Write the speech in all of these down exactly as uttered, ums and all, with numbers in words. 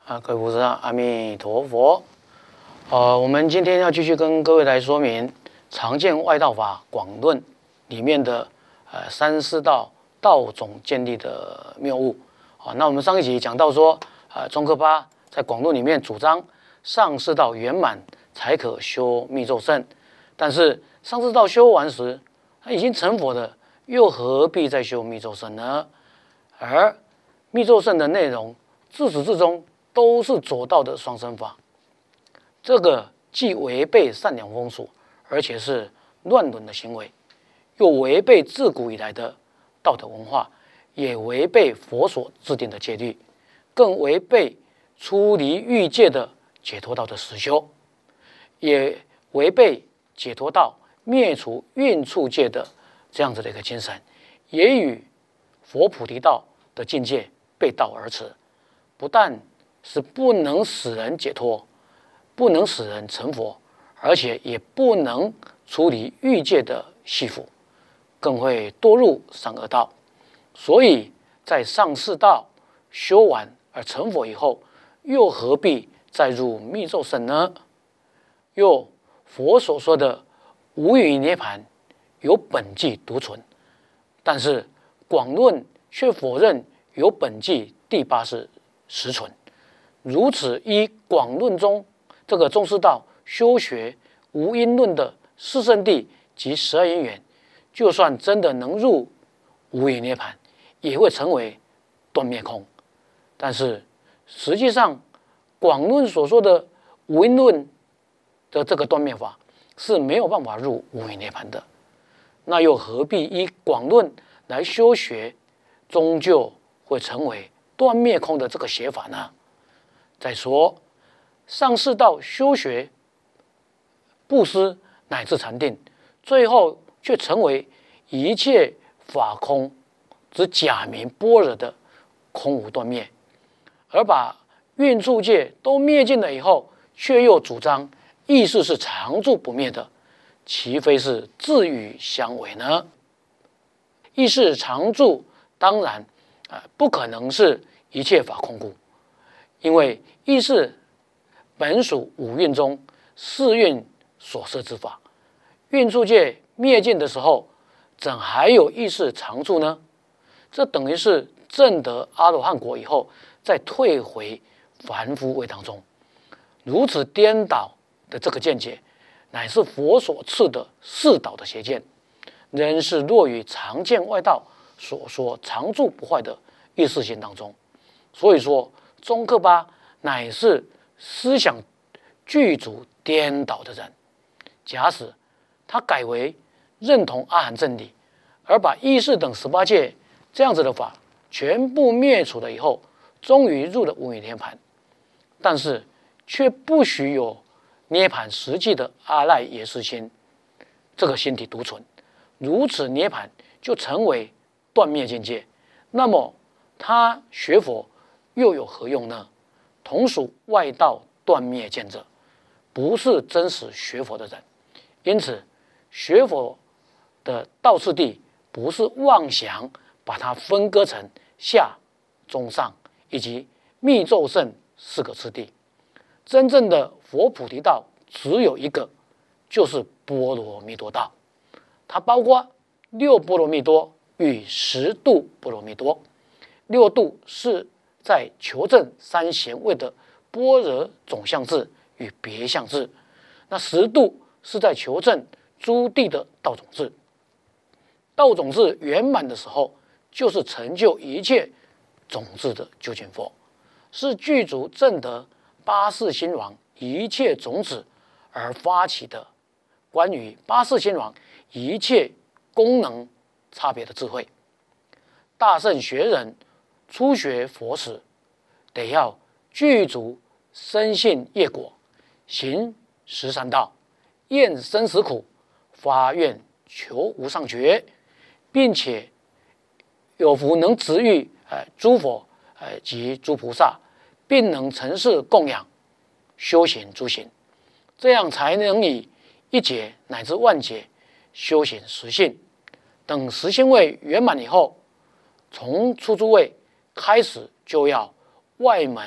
啊，各位菩萨，阿弥陀佛。呃，我们今天要继续跟各位来说明《常见外道法广论》里面的呃三四道道种建立的谬误。啊，那我们上一集讲到说，呃，宗喀巴在广论里面主张上四道圆满才可修密咒胜，但是上四道修完时，他已经成佛的，又何必再修密咒胜呢？而密咒胜的内容自始至终都是左道的双生法，这个既违背善良风俗，而且是乱伦的行为，又违背自古以来的道德文化，也违背佛所制定的戒律，更违背出离欲界的解脱道的实修，也违背解脱道灭除蕴处界的这样子的一个精神，也与佛菩提道的境界背道而驰，不但是不能使人解脱，不能使人成佛，而且也不能处理欲界的系缚，更会堕入三恶道。所以在上四道修完而成佛以后，又何必再入密咒胜呢？又佛所说的无余涅槃有本纪独存，但是广论却否认有本纪第八世实存。如此依广论中这个中士道修学无因论的四圣谛及十二因缘，就算真的能入无余涅槃，也会成为断灭空。但是实际上广论所说的无因论的这个断灭法是没有办法入无余涅槃的，那又何必依广论来修学，终究会成为断灭空的这个写法呢？再说上四道修学布施乃至禅定，最后却成为一切法空之假名般若的空无断灭，而把蕴处界都灭尽了以后，却又主张意识是常住不灭的，岂非是自与相违呢？意识常住当然、呃、不可能是一切法空故，因为意识本属五蕴中四蕴所摄之法，蕴处界灭尽的时候，怎还有意识常住呢？这等于是证得阿罗汉果以后，再退回凡夫位当中。如此颠倒的这个见解，乃是佛所赐的四倒的邪见，仍是落于常见外道所说常住不坏的意识性当中。所以说宗喀巴乃是思想具足颠倒的人。假使他改为认同阿含正理，而把意识等十八界这样子的法全部灭除了以后，终于入了无余涅槃，但是却不许有涅槃实际的阿赖耶识心，这个心体独存，如此涅槃就成为断灭境界，那么他学佛又有何用呢？同属外道断灭见者，不是真实学佛的人。因此学佛的道次第不是妄想把它分割成下中上以及密咒胜四个次第，真正的佛菩提道只有一个，就是波罗蜜多道，它包括六波罗蜜多与十度波罗蜜多。六度是在求证三贤位的般若总相智与别相智，那十度是在求证诸地的道种智。道种智圆满的时候，就是成就一切种智的究竟佛，是具足证得八世心王一切种子而发起的关于八世心王一切功能差别的智慧。大圣学人初学佛时，得要具足深信业果，行十三道，厌生死苦，发愿求无上觉，并且有福能值遇呃诸佛呃及诸菩萨，并能承事供养，修行诸行，这样才能以一劫乃至万劫修行实性。等实性位圆满以后，从初住位开始就要外门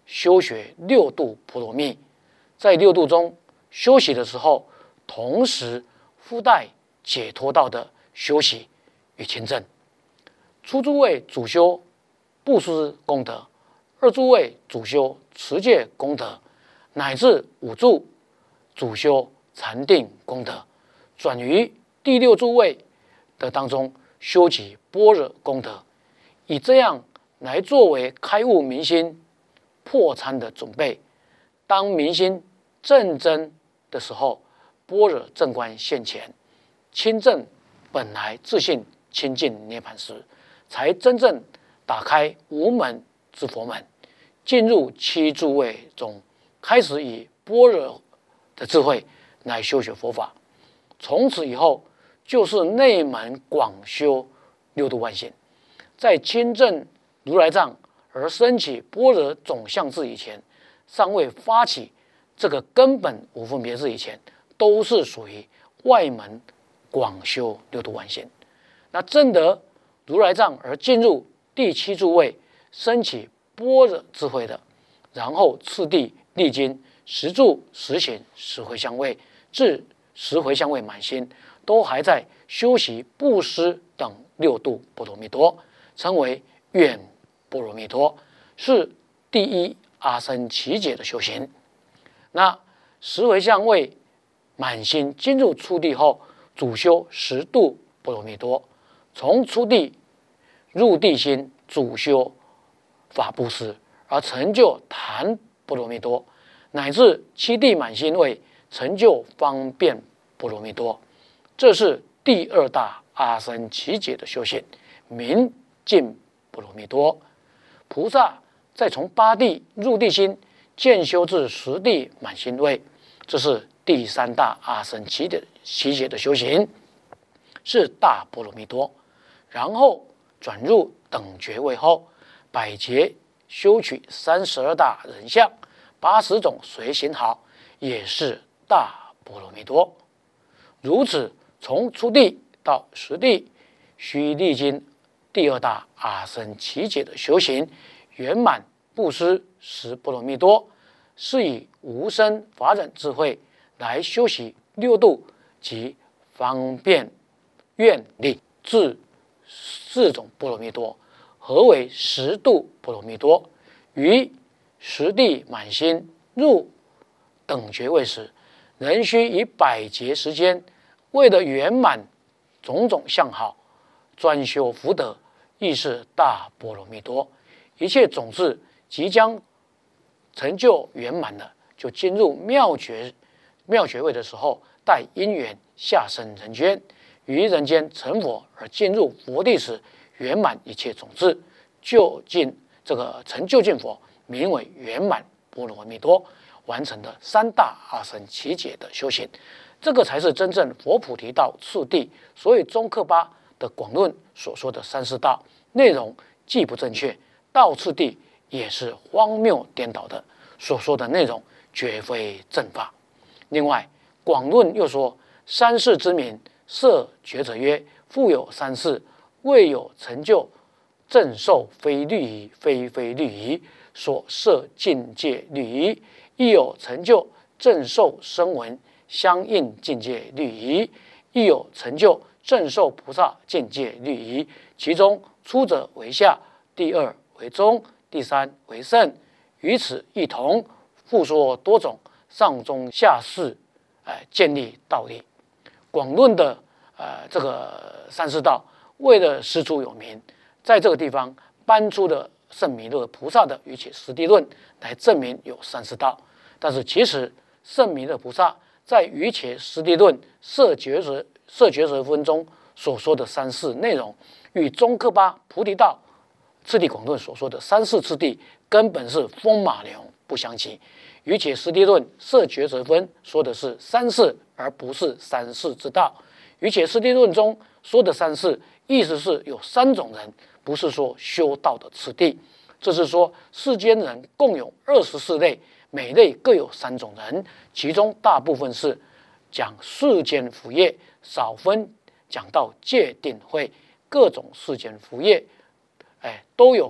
修学六度波罗蜜，在六度中修习的时候，同时附带解脱道的修习与亲证。初诸位主修布施功德，二诸位主修持戒功德，乃至五诸主修禅定功德，转于第六诸位的当中修习般若功德，以这样来作为开悟明心破参的准备。当明心正真的时候，般若正观现前，亲证本来自信清净涅槃时，才真正打开无门之佛门，进入七诸位中，开始以般若的智慧来修学佛法。从此以后，就是内门广修六度万行。在亲证如来藏而升起般若总相智以前，尚未发起这个根本无分别智以前，都是属于外门广修六度万行。那证得如来藏而进入第七诸位，升起般若智慧的，然后次第历经十住、十行、十回向位，至十回向位满心，都还在修习布施等六度波罗蜜多，称为愿波罗蜜多，是第一阿僧祇劫的修行。那十回向位满心进入初地后，主修十度波罗蜜多，从初地入地心主修法布施，而成就檀波罗蜜多，乃至七地满心位成就方便波罗蜜多。这是第二大阿僧祇劫的修行，名尽波罗蜜多。菩萨再从八地入地心，渐修至十地满心位，这是第三大阿僧祇劫祇劫的修行，是大波罗蜜多。然后转入等觉位后，百劫修取三十二大人相，八十种随行好，也是大波罗蜜多。如此，从初地到十地，须历经第二大阿僧祇劫的修行，圆满布施十波罗蜜多，是以无生法忍智慧来修习六度及方便愿力至四种波罗蜜多。何为十度波罗蜜多？于十地满心入等觉位时，仍需以百劫时间，为了圆满种种相好，专修福德，亦是大波罗蜜多。一切种子即将成就圆满了，就进入妙觉妙觉位的时候，待因缘下生人间，于人间成佛而进入佛地时，圆满一切种子，就近这个成就近佛，名为圆满波罗蜜多，完成的三大阿僧祇劫的修行。这个才是真正佛菩提道次第。所以中科巴的广论所说的三四道内容既不正确，道次第也是荒谬颠倒的，所说的内容绝非正法。另外，广论又说，三世之名设觉者曰：复有三世，未有成就正受非律仪，非非律仪所设境界律仪，亦有成就正受声闻相应境界律仪，亦有成就正受菩萨境界律仪。其中初者为下，第二为中，第三为胜，与此一同，复说多种上中下士，呃，建立道理。广论的呃这个三世道，为了师出有名，在这个地方搬出的圣弥勒菩萨的瑜伽师地论来证明有三世道。但是其实圣弥勒菩萨在瑜伽师地论摄觉者摄觉者分中所说的三世内容，与中科巴菩提道次第广论所说的三世次第根本是风马牛不相及。瑜伽师地论摄觉者分说的是三世，而不是三世之道。瑜伽师地论中说的三世，意思是有三种人，不是说修道的次第。这是说世间人共有二十四类，每类各有三种人，其中大部分是讲世间福业，少分讲到戒定慧，各种世间福业，哎，都有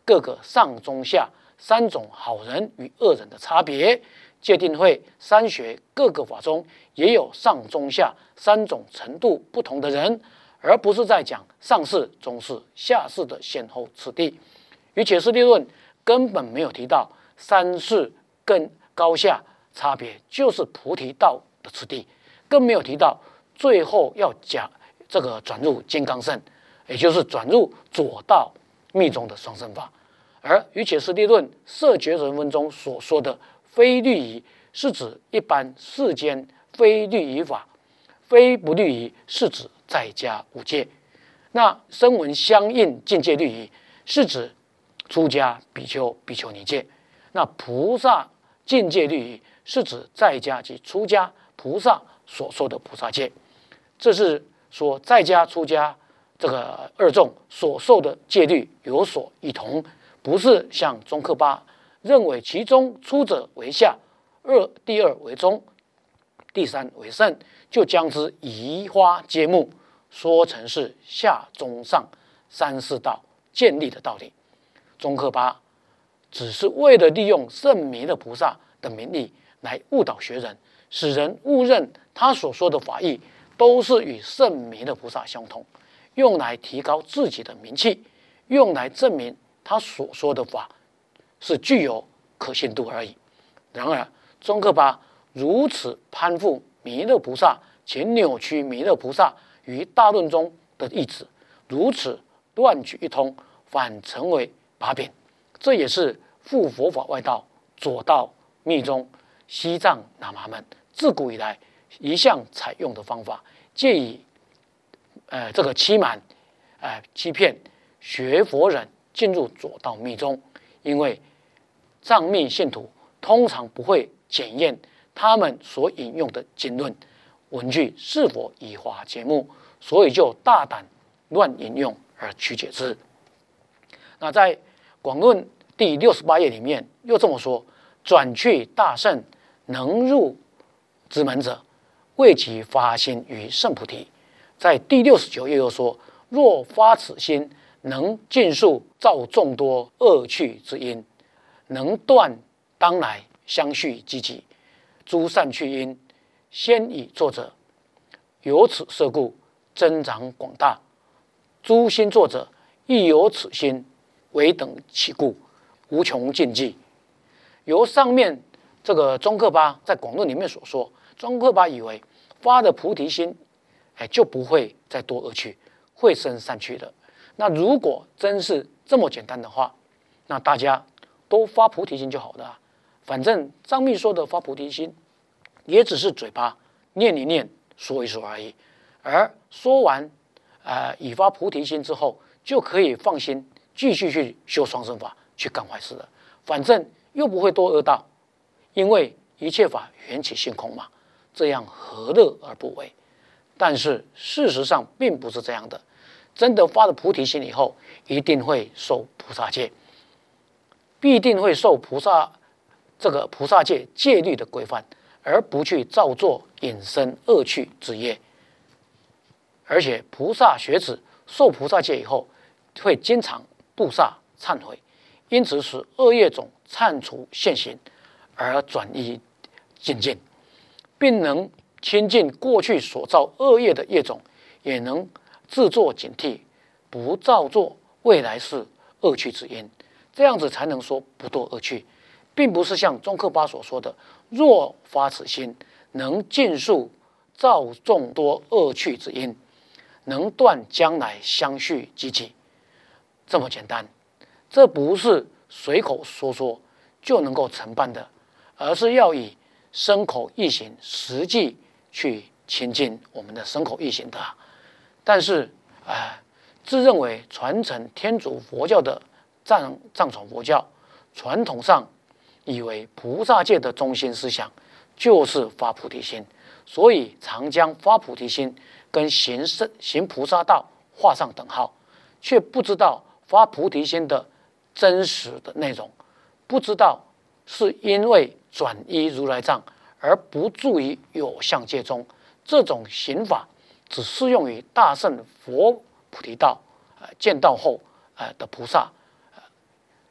各个上中下三种好人与恶人的差别。戒定慧三学各个法中也有上中下三种程度不同的人，而不是在讲上士、中士、下士的先后次第。与解释立论根本没有提到三士更高下差别，就是菩提道的次第，更没有提到最后要讲这个转入金刚乘，也就是转入左道密宗的双生法。而与解释立论摄觉人分中所说的非律仪，是指一般世间非律仪法；非不律仪是指在家五戒。那声闻相应境界律仪，是指出家比丘、比丘尼戒。那菩萨境界律仪，是指在家及出家菩萨所说的菩萨戒。这是说在家出家这个二众所受的戒律有所异同，不是像宗喀巴认为其中出者为下，二第二为中，第三为胜，就将之移花接木，说成是下中上三四道建立的道理。宗喀巴只是为了利用圣弥勒菩萨的名义来误导学人，使人误认他所说的法义都是与圣弥勒菩萨相同，用来提高自己的名气，用来证明他所说的法是具有可信度而已。然而宗喀巴如此攀附弥勒菩萨，且扭曲弥勒菩萨于大论中的意旨，如此乱举一通，反成为把柄。这也是附佛法外道、左道密宗、西藏喇嘛们自古以来一向采用的方法，借以呃这个欺瞒、呃欺骗学佛人进入左道密宗。因为藏密信徒通常不会检验他们所引用的经论文句是否移花接木，所以就大胆乱引用而曲解之。那在广论第六十八页里面又这么说：转去大圣能入之门者，未及发心于圣菩提。在第六十九页又说：若发此心，能尽数造众多恶趣之因，能断当来相续积集诸善趣因，先已作者有此色故，增长广大。诸心作者亦有此心，唯等起故，无穷尽际。由上面这个宗喀巴在广论里面所说，宗喀巴以为发的菩提心，哎，就不会再多恶趣，会生善趣的。那如果真是这么简单的话，那大家都发菩提心就好了啊。反正藏密说的发菩提心，也只是嘴巴念一念、说一说而已。而说完，呃，已发菩提心之后，就可以放心继续去修双生法，去干坏事了。反正又不会多恶道，因为一切法缘起性空嘛，这样何乐而不为？但是事实上并不是这样的。真的发了菩提心以后，一定会受菩萨戒，必定会受菩萨这个菩萨戒戒律的规范，而不去造作引生恶趣之业。而且菩萨学子受菩萨戒以后，会经常布萨忏悔，因此使恶业种忏除现行，而转移境界，并能清净过去所造恶业的业种，也能自作警惕，不造作未来世恶趣之因，这样子才能说不堕恶趣，并不是像宗喀巴所说的若发此心，能尽数造众多恶趣之因，能断将来相续积集，这么简单。这不是随口说说就能够成办的，而是要以身口意行实际去亲近我们的身口意行的。但是，呃，自认为传承天主佛教的藏藏传佛教，传统上以为菩萨戒的中心思想就是发菩提心，所以常将发菩提心跟行圣行菩萨道画上等号，却不知道发菩提心的真实的内容，不知道是因为转依如来藏而不住于有相戒中，这种行法只适用于大乘佛菩提道，呃，见道后呃的菩萨，呃，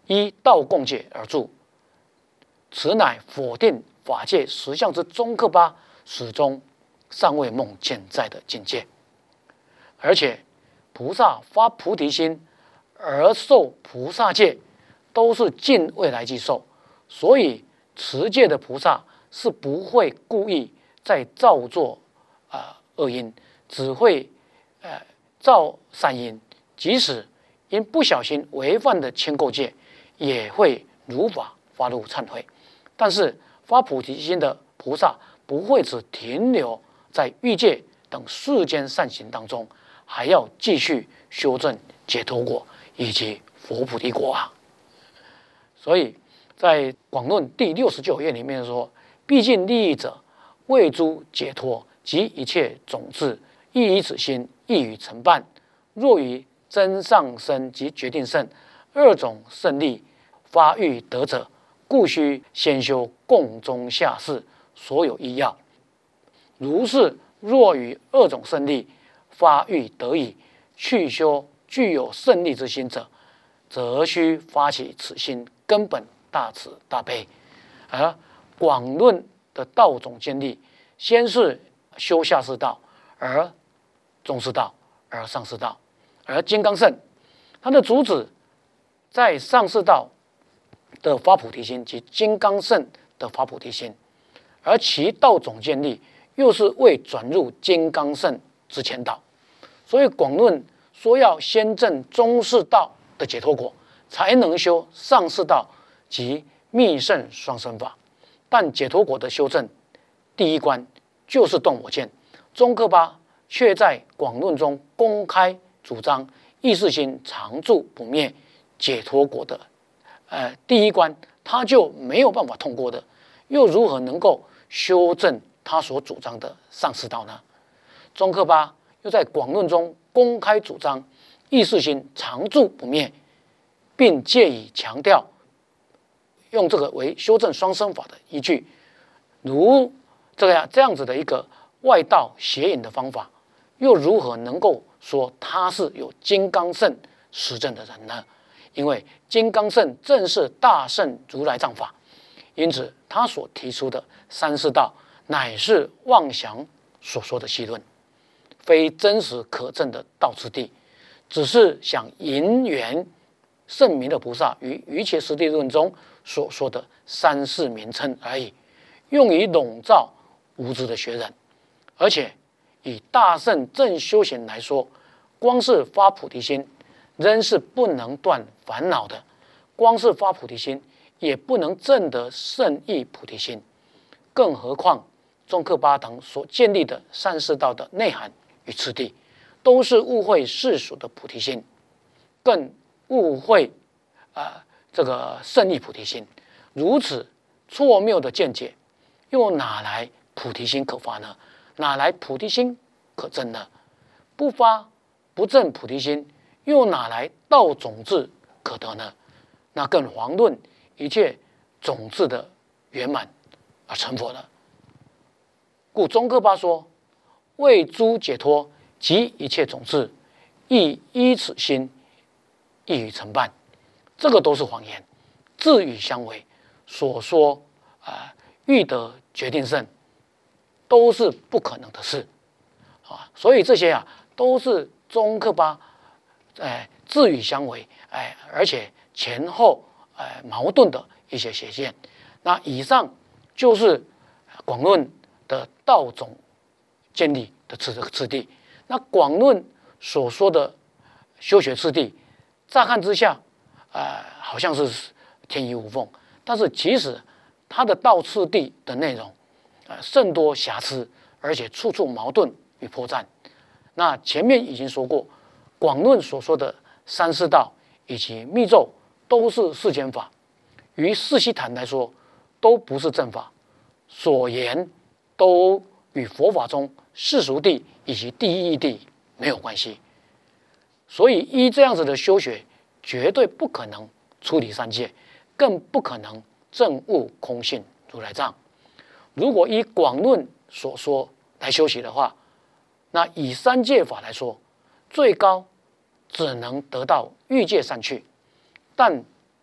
依道共界而著，此乃否定法界实相之宗喀巴始终尚未梦见在的境界。而且菩萨发菩提心而受菩萨戒，都是尽未来际受，所以持戒的菩萨是不会故意在造作啊、呃、恶因，只会呃造善因。即使因不小心违犯的牵垢戒，也会如法发露忏悔。但是发菩提心的菩萨不会只停留在欲界等世间善行当中，还要继续修正解脱果以及佛菩提果啊。所以在广论第六十九页里面说，毕竟利益者为诸解脱及一切种子，亦以此心易于承办。若于真上身及决定胜二种胜利发欲得者，故须先修共中下士所有医要。如是若于二种胜利发欲得以去修具有胜利之心者，则须发起此心根本大慈大悲。而广论的道种建立，先是修下士道，而中士道，而上士道。而金刚乘它的主旨在上士道的发菩提心及金刚乘的发菩提心，而其道种建立又是为转入金刚乘之前导。所以广论说要先证中士道的解脱果，才能修上士道及密乘双生法。但解脱果的修正第一关就是断我见，宗喀巴却在广论中公开主张意识心常住不灭，解脱果的呃第一关他就没有办法通过的，又如何能够修正他所主张的上士道呢？宗喀巴又在广论中公开主张意识心常住不灭，并借以强调用这个为修正双生法的依据，如这样这样子的一个外道邪淫的方法，又如何能够说他是有金刚乘实证的人呢？因为金刚乘正是大乘如来藏法，因此他所提出的三士道乃是妄想所说的戏论，非真实可证的道次第，只是想引缘圣弥勒菩萨于《瑜伽师地论》中所说的三世名称而已，用以笼罩无知的学人。而且以大乘正修行来说，光是发菩提心仍是不能断烦恼的，光是发菩提心也不能证得圣意菩提心，更何况宗喀巴等所建立的善士道的内涵与次第，都是误会世俗的菩提心，更误会啊、呃、这个圣意菩提心。如此错谬的见解，又哪来菩提心可发呢？哪来菩提心可证呢？不发不证菩提心，又哪来道种子可得呢？那更遑论一切种子的圆满而成佛了。故宗喀巴说，为诸解脱及一切种子，亦依此心易于承办。这个都是谎言，自与相违。所说啊、呃，欲得决定胜，都是不可能的事啊。所以这些啊，都是宗喀巴哎自与相违，哎，而且前后哎矛盾的一些邪见。那以上就是广论的道种建立的次次第。那广论所说的修学次第，乍看之下，呃，好像是天衣无缝，但是其实它的道次第的内容，呃，甚多瑕疵，而且处处矛盾与破绽。那前面已经说过，广论所说的三士道以及密咒都是世间法，于世悉檀来说都不是正法，所言都与佛法中世俗谛以及第一义谛没有关系。所以依这样子的修学，绝对不可能出离三界，更不可能证悟空性如来藏。如果依广论所说来修习的话，那以三界法来说，最高只能得到欲界善趣，但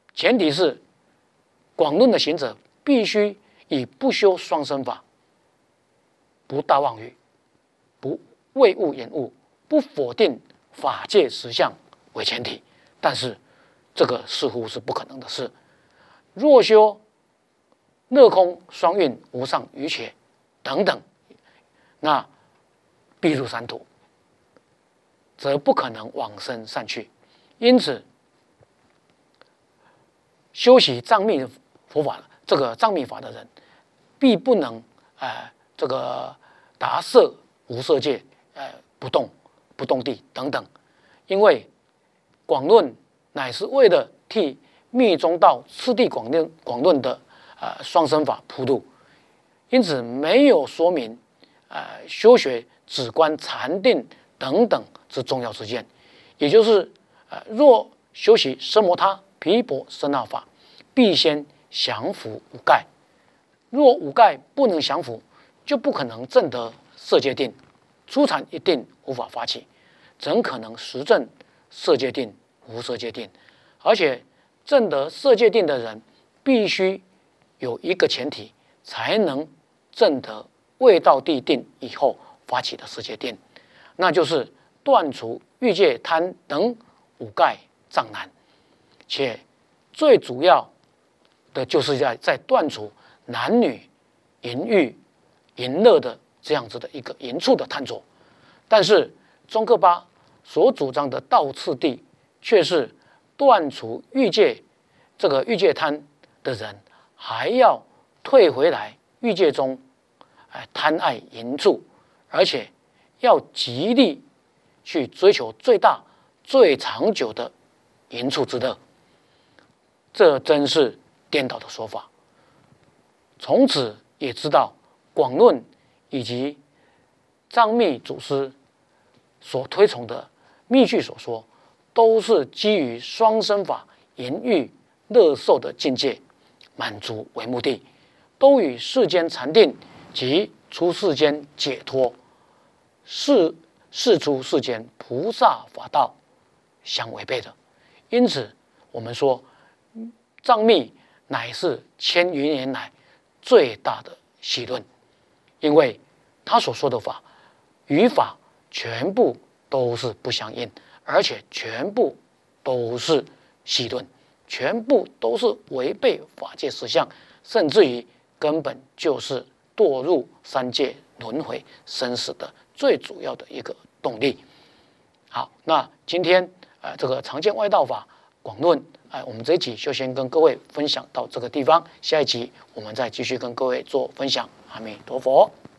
前提是广论的行者必须以不修双生法、不大妄语、不为物言物、不否定法界实相为前提。但是这个似乎是不可能的事。若修乐空双运无上瑜伽等等，那必入三途，则不可能往生善趣。因此，修习藏密佛法，这个藏密法的人，必不能呃这个达摄无色界，呃不动不动地等等，因为广论乃是为了替密宗道次第广论广论的呃双生法铺路，因此没有说明呃修学止观禅定等等之重要之见。也就是呃若修习奢摩他毗婆舍那法，必先降伏五盖。若五盖不能降伏，就不可能证得色界定，初禅一定无法发起，怎可能实证色界定、无色界定？而且证得色界定的人，必须有一个前提，才能证得未到地定以后发起的色界定，那就是断除欲界贪等五盖障难，且最主要的就是在在断除男女淫欲、淫乐的这样子的一个淫处的贪着。但是宗喀巴所主张的道次第，却是断除欲界这个欲界贪的人，还要退回来欲界中，哎贪爱淫处，而且要极力去追求最大、最长久的淫处之乐。这真是颠倒的说法。从此也知道广论以及藏密祖师所推崇的密句所说，都是基于双生法淫欲乐受的境界满足为目的，都与世间禅定及出世间解脱、世世出世间菩萨法道相违背的。因此，我们说藏密乃是千余年来最大的戏论，因为他所说的法与法全部都是不相应，而且全部都是戏论，全部都是违背法界实相，甚至于根本就是堕入三界轮回生死的最主要的一个动力。好，那今天呃这个常见外道法广论，哎，我们这一集就先跟各位分享到这个地方，下一集我们再继续跟各位做分享。阿弥陀佛。